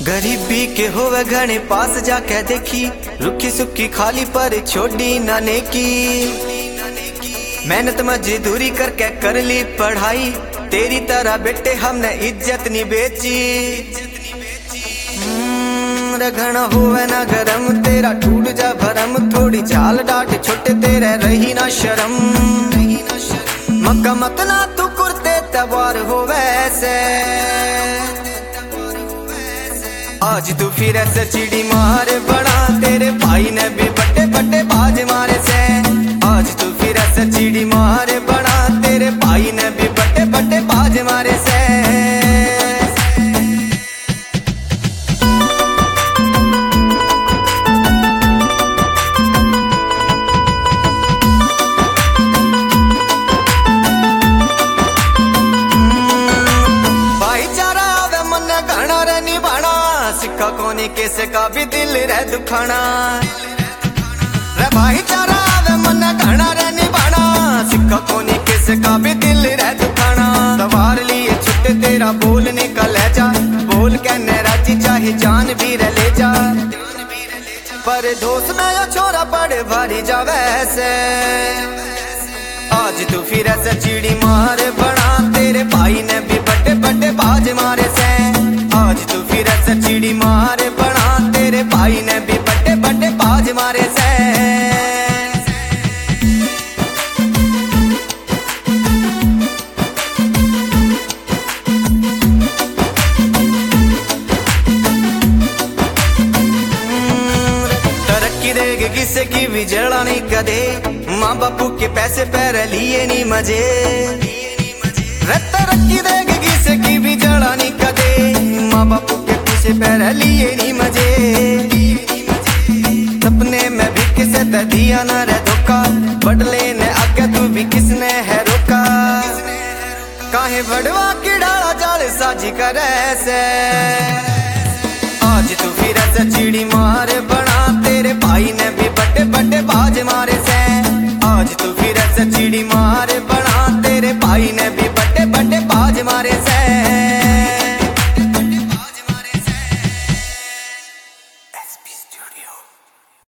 गरीबी के होवे घने पास जाके देखी, रुखी सुखी खाली पर छोड़ी ना नेकी। मेहनत मजदूरी करके कर ली पढ़ाई, तेरी तरह बेटे हमने इज्जत नहीं बेची। घना होवे ना गरम, तेरा टूट जा भरम, थोड़ी चाल डांट छोटे तेरे रही ना शर्म। मक्का मत ना तू कुर्ते तबार हो वैसे, आज तू फिर ऐसे चिड़ी मार बना, तेरे भाई ने भी बड़े बड़े बाज मारे से। आज तू फिर ऐसे चिड़ी मार बना, तेरे भाई ने भी बड़े बड़े बाज मारे से। सिक्का कोनी किसे का भी दिल रह दुखाना, रे भाईचारा वे मन घना रे निभाना। सिक्का कोनी किसे का भी दिल रह दुखाना, सवार लिए छुट्टे तेरा बोल निकल जा, बोल कहने राजी चाहे जान भी रह ले जा। पर दोस्त में यो छोरा पड़े भारी जा वैसे, आज तू फिर ऐसे चिड़ी मार बना, तेरे भाई ने भी बड़े बड़े बाज मारे से। आज तू फिर ऐसे चिड़ी मार बना, तेरे भाई ने भी बड़े बड़े बाज मारे से। तरक्की देगी किसे की भी जड़ा नहीं कदे, माँ बापू के पैसे पैर लिए नहीं मजे। तरक्की देगी किसे की भी जड़ा नहीं कदे, माँ बापू के पीछे पैर लिए नहीं मजे। सपने में भी किसे ते दिया न रे धोखा, बदले ने आगे तू भी किसने है रोका। काहे बड़वा की डाला जाल साजी कर ऐसे, आज तू फिर ऐसे चिड़ी मार बना, तेरे भाई ने भी बड़े बड़े बाज मारे से। आज तू फिर ऐसे चिड़ी मार